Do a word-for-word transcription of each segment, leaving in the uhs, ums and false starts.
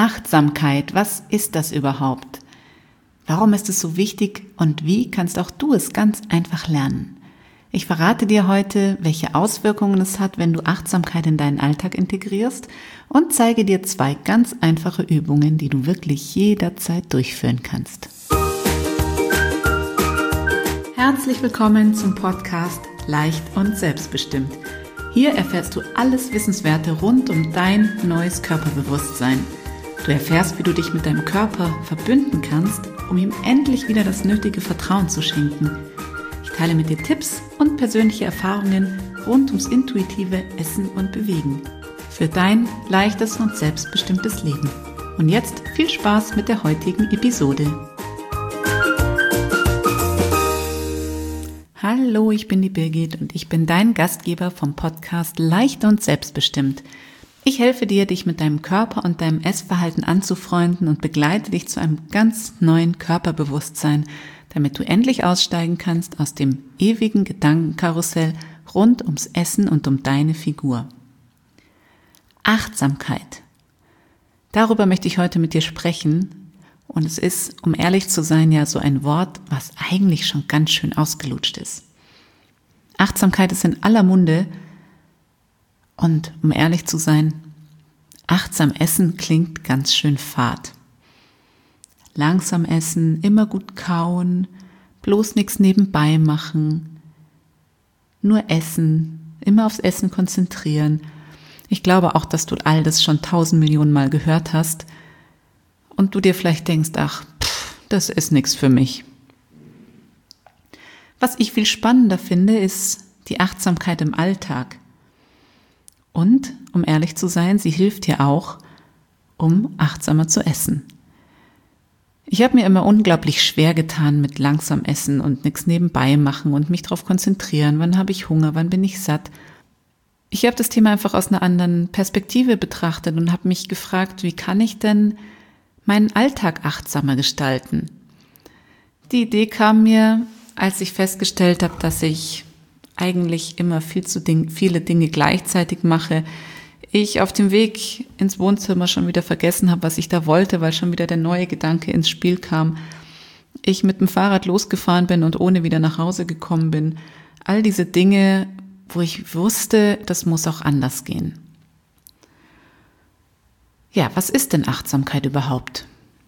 Achtsamkeit, was ist das überhaupt? Warum ist es so wichtig und wie kannst auch du es ganz einfach lernen? Ich verrate dir heute, welche Auswirkungen es hat, wenn du Achtsamkeit in deinen Alltag integrierst und zeige dir zwei ganz einfache Übungen, die du wirklich jederzeit durchführen kannst. Herzlich willkommen zum Podcast Leicht und Selbstbestimmt. Hier erfährst du alles Wissenswerte rund um dein neues Körperbewusstsein. Du erfährst, wie du dich mit deinem Körper verbünden kannst, um ihm endlich wieder das nötige Vertrauen zu schenken. Ich teile mit dir Tipps und persönliche Erfahrungen rund ums intuitive Essen und Bewegen für dein leichtes und selbstbestimmtes Leben. Und jetzt viel Spaß mit der heutigen Episode. Hallo, ich bin die Birgit und ich bin dein Gastgeber vom Podcast Leicht und Selbstbestimmt. Ich helfe dir, dich mit deinem Körper und deinem Essverhalten anzufreunden und begleite dich zu einem ganz neuen Körperbewusstsein, damit du endlich aussteigen kannst aus dem ewigen Gedankenkarussell rund ums Essen und um deine Figur. Achtsamkeit. Darüber möchte ich heute mit dir sprechen und es ist, um ehrlich zu sein, ja so ein Wort, was eigentlich schon ganz schön ausgelutscht ist. Achtsamkeit ist in aller Munde. Und um ehrlich zu sein, achtsam essen klingt ganz schön fad. Langsam essen, immer gut kauen, bloß nichts nebenbei machen, nur essen, immer aufs Essen konzentrieren. Ich glaube auch, dass du all das schon tausend Millionen Mal gehört hast und du dir vielleicht denkst, ach, pff, das ist nichts für mich. Was ich viel spannender finde, ist die Achtsamkeit im Alltag. Und, um ehrlich zu sein, sie hilft dir auch, um achtsamer zu essen. Ich habe mir immer unglaublich schwer getan mit langsam essen und nichts nebenbei machen und mich darauf konzentrieren, wann habe ich Hunger, wann bin ich satt. Ich habe das Thema einfach aus einer anderen Perspektive betrachtet und habe mich gefragt, wie kann ich denn meinen Alltag achtsamer gestalten? Die Idee kam mir, als ich festgestellt habe, dass ich eigentlich immer viel zu Ding, viele Dinge gleichzeitig mache. Ich auf dem Weg ins Wohnzimmer schon wieder vergessen habe, was ich da wollte, weil schon wieder der neue Gedanke ins Spiel kam. Ich mit dem Fahrrad losgefahren bin und ohne wieder nach Hause gekommen bin. All diese Dinge, wo ich wusste, das muss auch anders gehen. Ja, was ist denn Achtsamkeit überhaupt?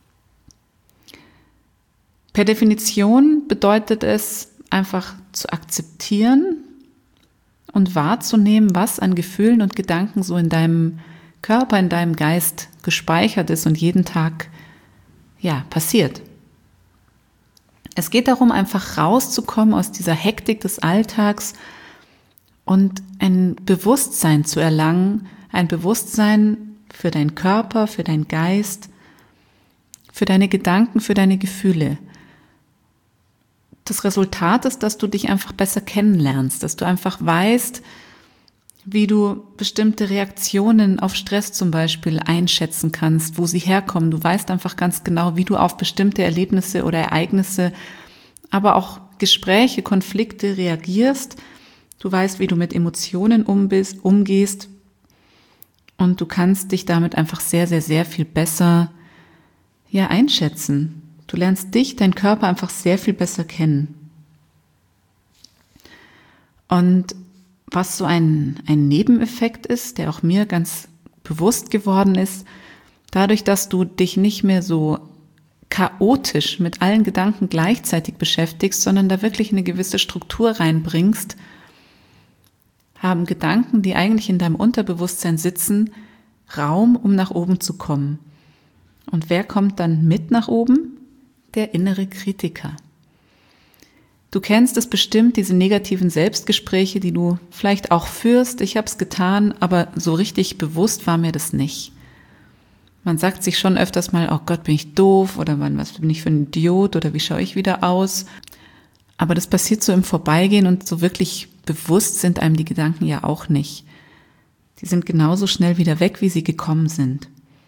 Per Definition bedeutet es, einfach zu akzeptieren und wahrzunehmen, was an Gefühlen und Gedanken so in deinem Körper, in deinem Geist gespeichert ist und jeden Tag, ja, passiert. Es geht darum, einfach rauszukommen aus dieser Hektik des Alltags und ein Bewusstsein zu erlangen, ein Bewusstsein für deinen Körper, für deinen Geist, für deine Gedanken, für deine Gefühle. Das Resultat ist, dass du dich einfach besser kennenlernst, dass du einfach weißt, wie du bestimmte Reaktionen auf Stress zum Beispiel einschätzen kannst, wo sie herkommen. Du weißt einfach ganz genau, wie du auf bestimmte Erlebnisse oder Ereignisse, aber auch Gespräche, Konflikte reagierst. Du weißt, wie du mit Emotionen umgehst und du kannst dich damit einfach sehr, sehr, sehr viel besser ja, einschätzen. Du lernst dich, deinen Körper einfach sehr viel besser kennen. Und was so ein, ein Nebeneffekt ist, der auch mir ganz bewusst geworden ist, dadurch, dass du dich nicht mehr so chaotisch mit allen Gedanken gleichzeitig beschäftigst, sondern da wirklich eine gewisse Struktur reinbringst, haben Gedanken, die eigentlich in deinem Unterbewusstsein sitzen, Raum, um nach oben zu kommen. Und wer kommt dann mit nach oben? Der innere Kritiker. Du kennst es bestimmt, diese negativen Selbstgespräche, die du vielleicht auch führst. Ich habe es getan, aber so richtig bewusst war mir das nicht. Man sagt sich schon öfters mal, oh Gott, bin ich doof oder was bin ich für ein Idiot oder wie schaue ich wieder aus. Aber das passiert so im Vorbeigehen und so wirklich bewusst sind einem die Gedanken ja auch nicht. Die sind genauso schnell wieder weg, wie sie gekommen sind.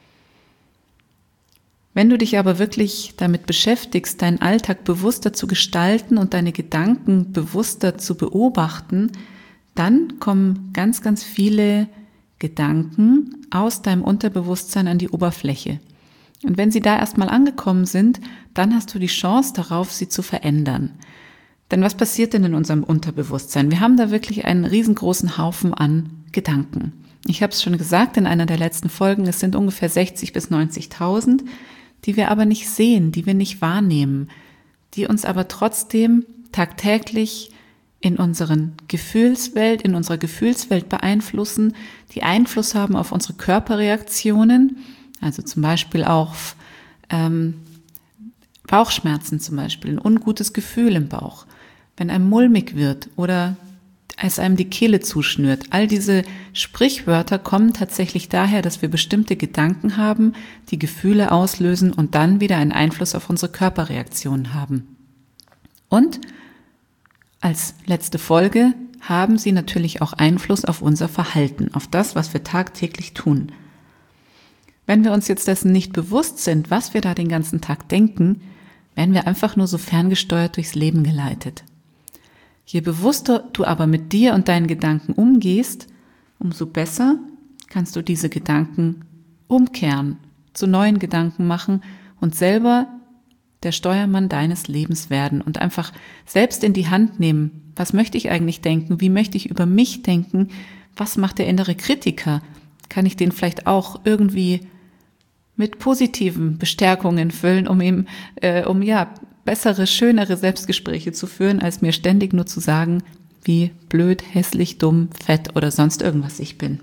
Wenn du dich aber wirklich damit beschäftigst, deinen Alltag bewusster zu gestalten und deine Gedanken bewusster zu beobachten, dann kommen ganz, ganz viele Gedanken aus deinem Unterbewusstsein an die Oberfläche. Und wenn sie da erstmal angekommen sind, dann hast du die Chance darauf, sie zu verändern. Denn was passiert denn in unserem Unterbewusstsein? Wir haben da wirklich einen riesengroßen Haufen an Gedanken. Ich habe es schon gesagt in einer der letzten Folgen, es sind ungefähr sechzigtausend bis neunzigtausend, die wir aber nicht sehen, die wir nicht wahrnehmen, die uns aber trotzdem tagtäglich in unseren Gefühlswelt, in unserer Gefühlswelt beeinflussen, die Einfluss haben auf unsere Körperreaktionen, also zum Beispiel auch ähm, Bauchschmerzen zum Beispiel, ein ungutes Gefühl im Bauch, wenn einem mulmig wird oder es einem die Kehle zuschnürt. All diese Sprichwörter kommen tatsächlich daher, dass wir bestimmte Gedanken haben, die Gefühle auslösen und dann wieder einen Einfluss auf unsere Körperreaktionen haben. Und als letzte Folge haben sie natürlich auch Einfluss auf unser Verhalten, auf das, was wir tagtäglich tun. Wenn wir uns jetzt dessen nicht bewusst sind, was wir da den ganzen Tag denken, werden wir einfach nur so ferngesteuert durchs Leben geleitet. Je bewusster du aber mit dir und deinen Gedanken umgehst, umso besser kannst du diese Gedanken umkehren, zu neuen Gedanken machen und selber der Steuermann deines Lebens werden und einfach selbst in die Hand nehmen. Was möchte ich eigentlich denken? Wie möchte ich über mich denken? Was macht der innere Kritiker? Kann ich den vielleicht auch irgendwie mit positiven Bestärkungen füllen, um ihm, äh, um ja bessere, schönere Selbstgespräche zu führen, als mir ständig nur zu sagen, wie blöd, hässlich, dumm, fett oder sonst irgendwas ich bin.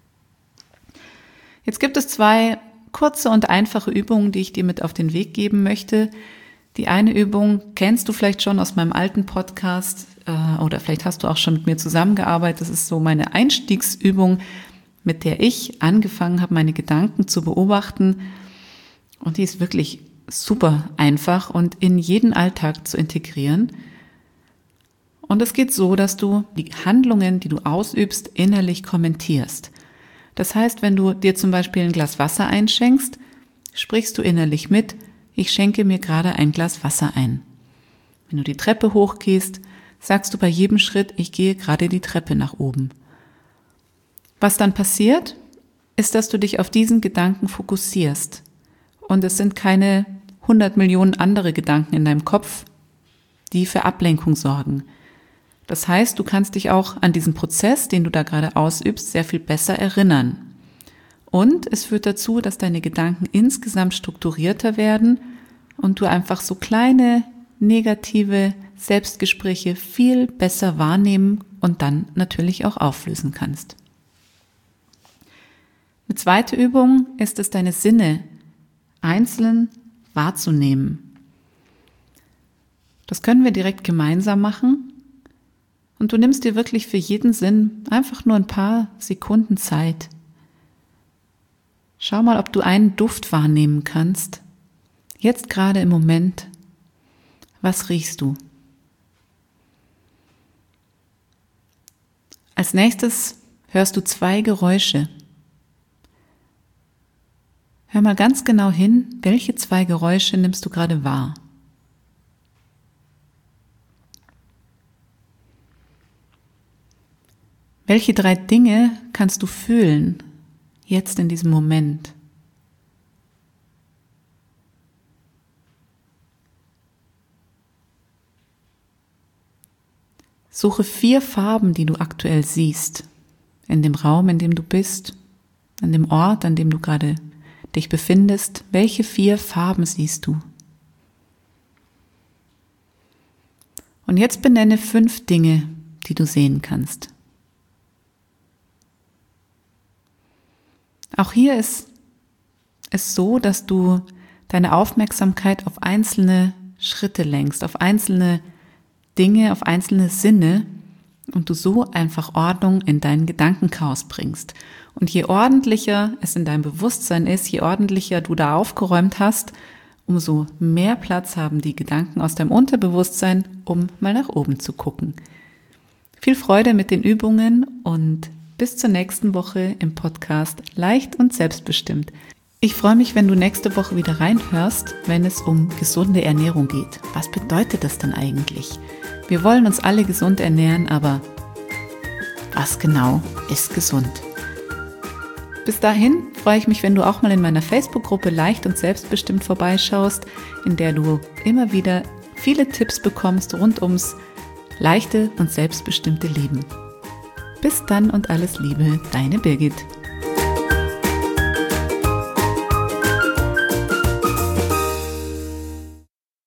Jetzt gibt es zwei kurze und einfache Übungen, die ich dir mit auf den Weg geben möchte. Die eine Übung kennst du vielleicht schon aus meinem alten Podcast äh, oder vielleicht hast du auch schon mit mir zusammengearbeitet. Das ist so meine Einstiegsübung, mit der ich angefangen habe, meine Gedanken zu beobachten. Und die ist wirklich super einfach und in jeden Alltag zu integrieren. Und es geht so, dass du die Handlungen, die du ausübst, innerlich kommentierst. Das heißt, wenn du dir zum Beispiel ein Glas Wasser einschenkst, sprichst du innerlich mit, ich schenke mir gerade ein Glas Wasser ein. Wenn du die Treppe hochgehst, sagst du bei jedem Schritt, ich gehe gerade die Treppe nach oben. Was dann passiert, ist, dass du dich auf diesen Gedanken fokussierst. Und es sind keine hundert Millionen andere Gedanken in deinem Kopf, die für Ablenkung sorgen. Das heißt, du kannst dich auch an diesen Prozess, den du da gerade ausübst, sehr viel besser erinnern. Und es führt dazu, dass deine Gedanken insgesamt strukturierter werden und du einfach so kleine negative Selbstgespräche viel besser wahrnehmen und dann natürlich auch auflösen kannst. Eine zweite Übung ist es, deine Sinne einzeln wahrzunehmen. Das können wir direkt gemeinsam machen und du nimmst dir wirklich für jeden Sinn einfach nur ein paar Sekunden Zeit. Schau mal, ob du einen Duft wahrnehmen kannst. Jetzt gerade im Moment. Was riechst du? Als nächstes hörst du zwei Geräusche. Hör mal ganz genau hin, welche zwei Geräusche nimmst du gerade wahr? Welche drei Dinge kannst du fühlen, jetzt in diesem Moment? Suche vier Farben, die du aktuell siehst, in dem Raum, in dem du bist, an dem Ort, an dem du gerade dich befindest. Welche vier Farben siehst du? Und jetzt benenne fünf Dinge, die du sehen kannst. Auch hier ist es so, dass du deine Aufmerksamkeit auf einzelne Schritte lenkst, auf einzelne Dinge, auf einzelne Sinne und du so einfach Ordnung in deinen Gedankenchaos bringst. Und je ordentlicher es in deinem Bewusstsein ist, je ordentlicher du da aufgeräumt hast, umso mehr Platz haben die Gedanken aus deinem Unterbewusstsein, um mal nach oben zu gucken. Viel Freude mit den Übungen und bis zur nächsten Woche im Podcast Leicht und Selbstbestimmt. Ich freue mich, wenn du nächste Woche wieder reinhörst, wenn es um gesunde Ernährung geht. Was bedeutet das denn eigentlich? Wir wollen uns alle gesund ernähren, aber was genau ist gesund? Bis dahin freue ich mich, wenn du auch mal in meiner Facebook-Gruppe Leicht und Selbstbestimmt vorbeischaust, in der du immer wieder viele Tipps bekommst rund ums leichte und selbstbestimmte Leben. Bis dann und alles Liebe, deine Birgit.